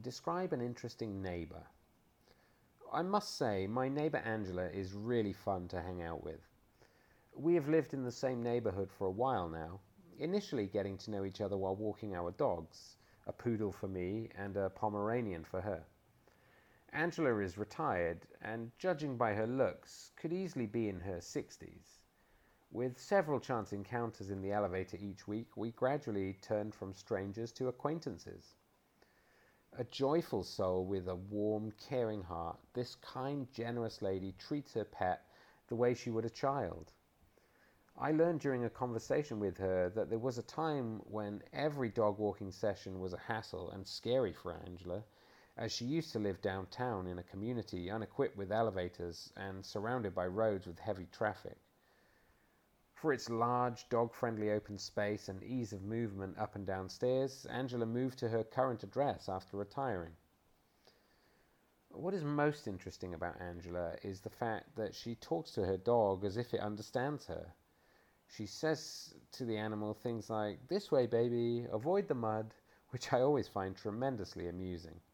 describe an interesting neighbour. I must say, my neighbour Angela is really fun to hang out with. We have lived in the same neighbourhood for a while now, initially getting to know each other while walking our dogs, a poodle for me and a Pomeranian for her. Angela is retired and, judging by her looks, could easily be in her 60s. With several chance encounters in the elevator each week, we gradually turned from strangers to acquaintances. A joyful soul with a warm, caring heart, this kind, generous lady treats her pet the way she would a child. I learned during a conversation with her that there was a time when every dog walking session was a hassle and scary for Angela, as she used to live downtown in a community unequipped with elevators and surrounded by roads with heavy traffic. For its large, dog-friendly open space and ease of movement up and down stairs, Angela moved to her current address after retiring. What is most interesting about Angela is the fact that she talks to her dog as if it understands her. She says to the animal things like, "This way, baby, avoid the mud," which I always find tremendously amusing.